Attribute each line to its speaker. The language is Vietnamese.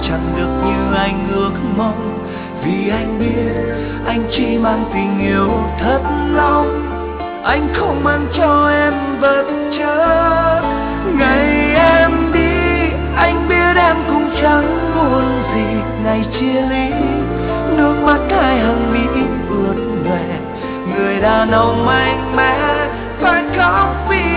Speaker 1: chẳng được như anh ước mong. Vì anh biết anh chỉ mang tình yêu thật lòng, anh không mang cho em vật chất. Ngày em đi anh biết em cũng chẳng buồn gì, ngày chia ly nước mắt hai hàng mi ướt nhòe. Người đàn ông mạnh mẽ phải khóc vì